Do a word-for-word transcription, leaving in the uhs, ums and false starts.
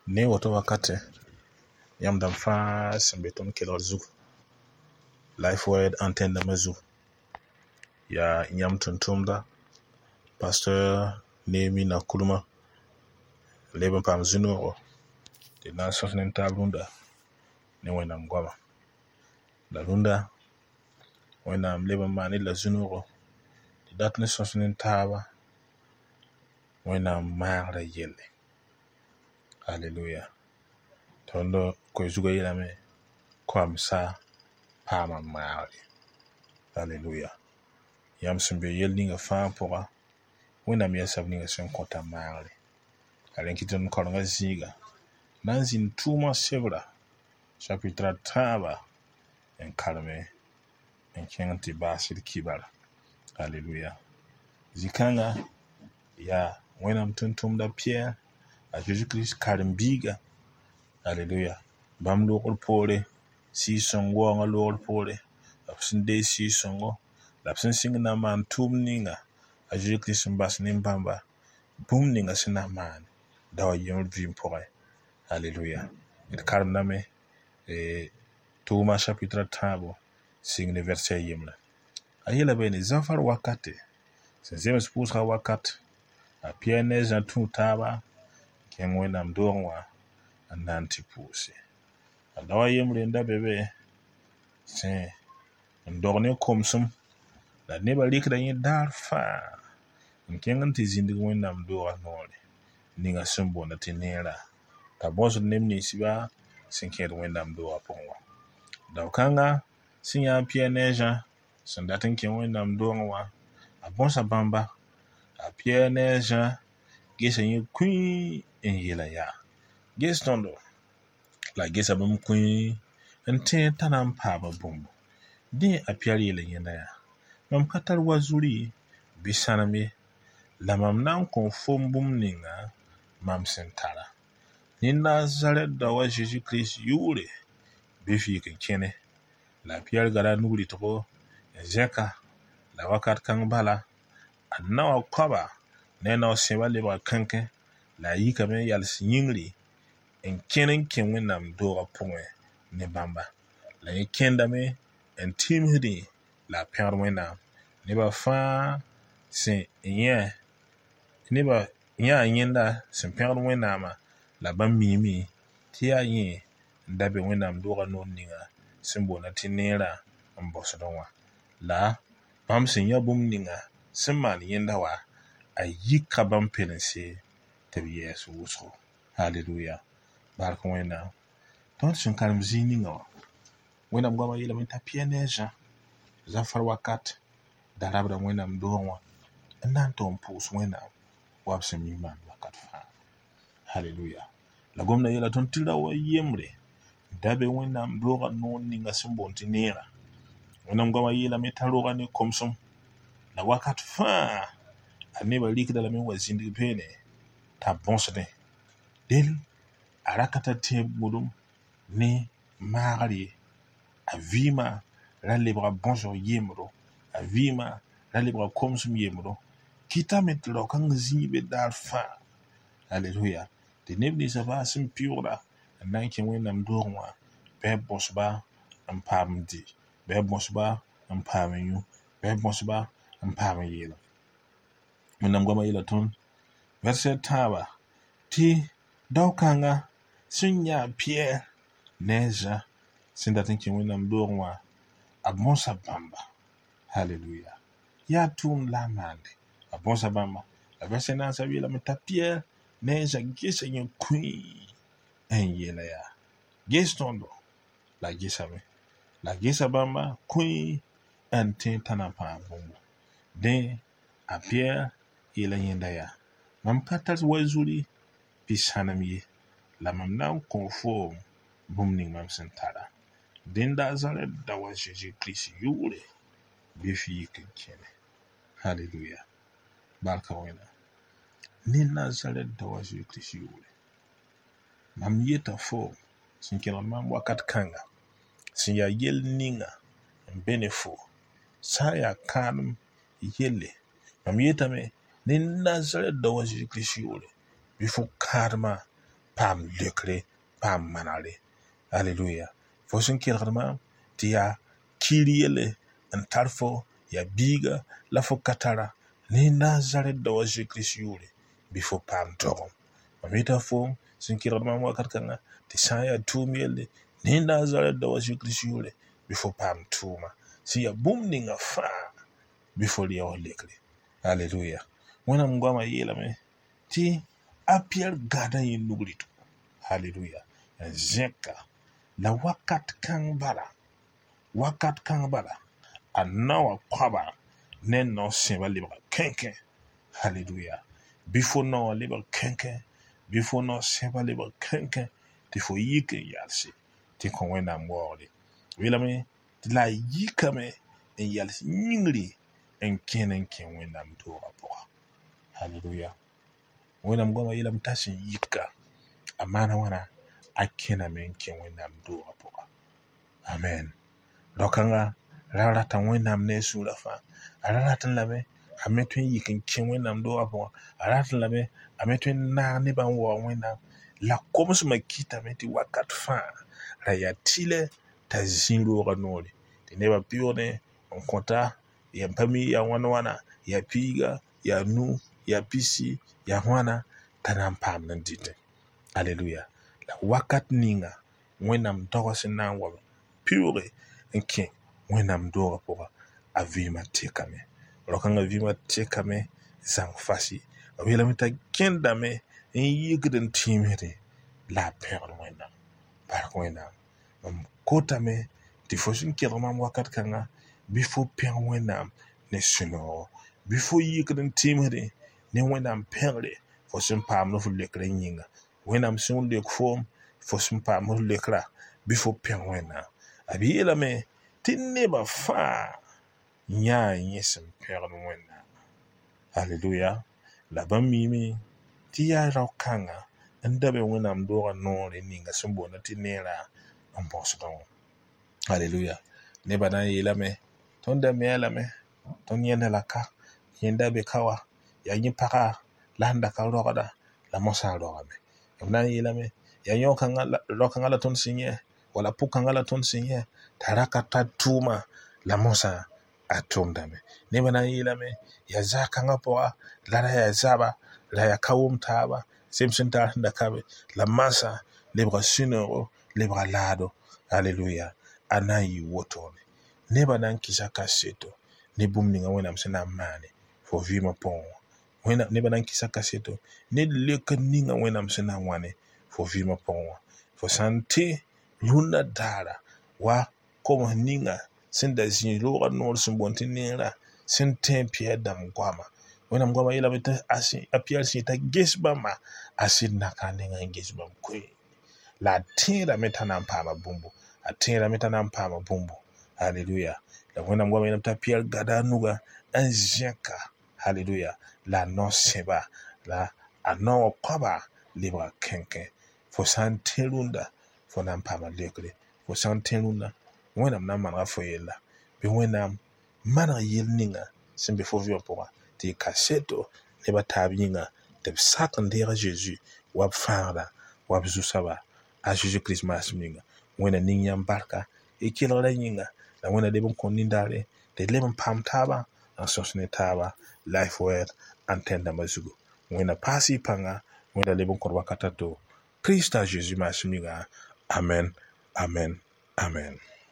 ne wato wakati yam dam fa sembe ton kelor zug life word antenne mazu ya yam tuntumda pasteur Nemi na kuluma leben pam zuno de na sofnen tablunda ne wenam gwama la lunda wenam leben mani la zuno de datne sofnen taba wenam maara yelle. Hallelujah. Tondo ko zuga yelame kwam sa pama maari. Hallelujah. Yam sembe yel ninga fa poa wenam yasab ninga sen kota maari. Alen kiton kolonga ziga nanzin tuma sevra chapitre taba en kalme en kenti basir kibar. Hallelujah. Zikanga ya wenam tuntum da Pierre a Jésus Christ karimbiga. Hallelujah. Bam lokol pore si songo nga lokol pore lapsin de si songo lapsin singna man tum ninga a Jésus Christ mbas nimbamba bum ninga sina man dawa yemul vim pore. Hallelujah. Il karim name e Thomas chapitre tabo signe verset yemla ayela bene zafar wakate senzeme spusra wakat a Pierre neja tu taba ken wenam dorwa ananti pusi adawa yemle nda bebe se ndorne komsum la neba likda yin darfa ken nti zindi wenam dorwa nole ninga sumbo na tinera ta bozo nemni siba sinker wenam dorwa pongwa dawkanga sinya Pierre neja sandatin ken wenam dorwa a bonsa bamba a Pierre neja gesa yin kuin en yela ya gestondo la gesa bum kuin ente tanam paba bumbu di a Pierre yela yenda ya mam katar wazuri bisanami la mam nan konfom bum ninga mam sentara ni Nazaret da wa Jésus Christ yure bifi kene la Pierre gara nuri to zeka la wakat kan bala annawa kwaba nena sewa leba kanke la yika men yal sinyingri en kenen ken wenam dora pongwe ne bamba la kenda me en timhidi la per wenam ne ba fa se yen ne ba nya yenda se per wenam la bam mimi tia yin ndabe wenam dora no ninga simbo na tinera mbosodonwa la bam sin yabum ninga simman yenda wa ayika bam pelense tabi Yesu wuso. Hallelujah. Barka wena ton sun karim zini nga wena mgwama yela menta pianeja zafar wakat darabda wena mdorwa nanto mpus wena wabse miman wakat fa. Hallelujah. La gomna yela ton tilda wa yemre dabe wena mdorwa no ninga simbonti nera wena mgwama yela metaroga ni komsum la wakat fa aneba likda la men wazindi pene ta bonsde del arakata te mudum ne magari avima la libra bonjour yemro avima la libra komsum yemro kita metlo kan zibe dar fa. Hallelujah. De nebni sa va sim piura nan ken wenam dorwa be bosba am pamdi be bosba am pamenyu be bosba am pamenyela wenam goma yela ton verset taba ti dawkanga sunya Pierre neja sindatin ken wenam dorwa abonsa bamba. Hallelujah. Ya tun la mande abonsa bamba la verset na sa wila meta Pierre neja gesa yin kuin en yela ya gestondo la gesa me la gesa bamba kuin ante tanapa bumbu de a Pierre yela yenda ya mam katar wazuri bisanami la mam nan conform bumning mam sentara den Nazaret da wa Jésus Christ yure bifi kene. Hallelujah. Barka wena ni Nazaret da wa Jésus Christ yure mam yeta fo sin kelo mam wakat kanga sin ya yel ninga benefo sa ya kanum yelle mam yeta me ni Nazaret da wa Jésus Christ yure bifo karma paam lekre paam manale. Hallelujah. Fo sun kelgdma tɩ yaa kiir yelle n tar fo ya biiga la fo katara ne Nazaret da wa Jésus yʋʋre bɩ fo paam tɔgem. Mam yeta foom sẽn kelgdma wakat kãnga tɩ sã n yaa tʋʋm yelle ne Nazaret da wa Jésus yʋʋre bɩ fo paam tʋʋma sẽn yaa bũmb ninga fãa bɩ fo yaoos lekre. Hallelujah. Wẽnnaam goamã yeelame tɩ a Pɩyɛɛr gãda yẽ nugri tʋ. Hallelujah. N zẽka la wakat kãng bala wakat kãng bala a na wa koaba ne nao sẽba lebga kẽnkẽ. Hallelujah. Bɩ fo nao wã lebg kẽnkẽ bɩ fo nao sẽba lebg kẽnkẽ tɩ fo yik n yalse tɩ kõ Wẽnnaam waoogre. Yeelame tɩ la a yikame n yals yĩngri n kẽn n kẽ Wẽnnaam doogã pʋga. Hallelujah. Wẽnnaam goamã yeelame t'a sẽn yika a maana wãna a kẽname n kẽ Wẽnnaam doogã pʋga. Amen. Rao-kãnga ra rata Wẽnnaam ne a sũurã fãa. A ra rat n lame a me tõe n yik n kẽ Wẽnnaam doogã pʋga. A rat n lame a me tõe n naag nebã n waoog Wẽnnaam. La komsmã kɩtame tɩ wakat fãa ra yaa tɩlɛ t'a zĩ roogã noore tɩ nebã pɩoogdẽ n kõta yãmb pa mi yaa wãn wãna yaa piiga yaa nu yaa pisi yaa wãna t'a na n paamd n dɩtẽ. Hallelujah. La wakat ninga Wẽnnaam doagã sẽn na n wa pɩooge n kẽ Wẽnnaam doogã pʋga a vɩɩmã tekame. Rao-kãngã vɩɩmã tekame zãng fasi. B yeelame t'a kẽndame n yikd n tɩɩmsde la a pẽgd Wẽnnaam. Bark Wẽnnaam. Mam kotame tɩ fo sẽn kelg mam wakat kãnga bɩ fo pẽg Wẽnnaam ne sũ-noogo. Bɩ fo yikd n tɩɩmsde ne Wẽnnaam pẽgre fo sẽn paamd f lekr n yĩnga. Wẽnnaam sẽn lek foom fo sẽn paamd f lekrã bɩ fo pẽg Wẽnnaam. B yeelame tɩ nebã fãa yãa yẽ sẽn pẽgd Wẽnnaam. Hallelujah. La bãmb miime tɩ yaa rao-kãngã n da be Wẽnnaam doogã noore ninga sẽn boonda tɩ neerã n bõsdẽ wã. Hallelujah. Nebã na n yeelame tõnd da me-a lame tõnd yẽnda la ka yẽnda be ka wa yaa yẽ pagã la sẽn da ka rogda la mosã n rogame. B na n yeelame yaa rao-kãngã la tõnd sẽn yẽ wala pʋg-kãngã la tõnd sẽn yẽ t'a ra ka tar tʋʋma la mosã a tʋmdame. Nebã na n yeelame yaa zag-kãngã pʋga la ra yaa zaba la yaa ka wʋm taaba sem sẽn tar sẽn da kabe la masã lebga sũ-noogo lebga laado. Hallelujah. A na n yɩ wotone. Nebã na n kɩsa kaseto ne bũmb ninga Wẽnnaam sẽn na n maane fo vɩɩmã pʋgẽ wã. Nebã na n kɩsa kaseto ne lekr ninga Wẽnnaam sẽn na n wa ne fo vɩɩmã pʋgẽ wã. Fo sã n tɩ rũnnã daara wa koms ninga sẽn da zĩ roogã noor sẽn boond tɩ neerã sẽn tẽ n Pɩyɛɛr dãmb goamã. Wẽnnaam goamã yeelame tɩ a Pɩyɛɛr sẽn t'a ges bãmba a sɩd nakã nengã n ges bãmb koe. La a tẽedame t'a na n paama bũmbu. A tẽedame t'a na n paama bũmbu. Hallelujah. La Wẽnnaam goamã yeelame t'a Pɩyɛɛr gada a nugã n zẽka. Hallelujah. La a nao sẽba la a nao wã koaba lebga kẽnkẽ. Fo sã n tẽ rũndã fo na n paama lekre. Fo sã n tẽ rũndã Wẽnnaam na n manega fo yella. Bɩ Wẽnnaam maneg yell ninga sẽn be fo vɩɩmã pʋga tɩ y kaseto nebã taab yĩnga tɩ b sak n deeg a Zeezi wa b fãagda wa b zu-soaba a Zeezi Kirist maasem ninga. Wẽnna ning yãmb barka y kelgrã yĩnga la Wẽnna leb n kõ nindaare tɩ d leb n paam taaba n sõs ne taaba Life Word Antenne-dãmbã zugu. Wẽnna paas y pãnga. Wẽnna leb n kõd wakata to Kiristã Zeezi maasem ninga. Amen. Amen. Amen.